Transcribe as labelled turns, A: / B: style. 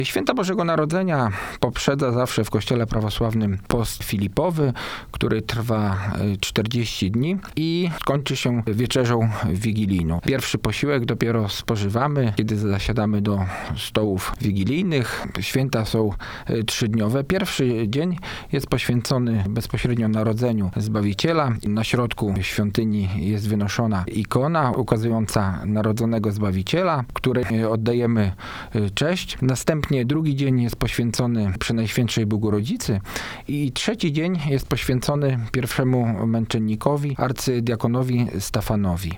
A: Święta Bożego Narodzenia poprzedza zawsze w Kościele Prawosławnym post Filipowy, który trwa 40 dni i kończy się wieczerzą wigilijną. Pierwszy posiłek dopiero spożywamy, kiedy zasiadamy do stołów wigilijnych. Święta są 3-dniowe. Pierwszy dzień jest poświęcony bezpośrednio Narodzeniu Zbawiciela. Na środku świątyni jest wynoszona ikona ukazująca narodzonego Zbawiciela, której oddajemy cześć. Następnie drugi dzień jest poświęcony Przenajświętszej Bogorodzicy i trzeci dzień jest poświęcony pierwszemu męczennikowi, arcydiakonowi Stefanowi.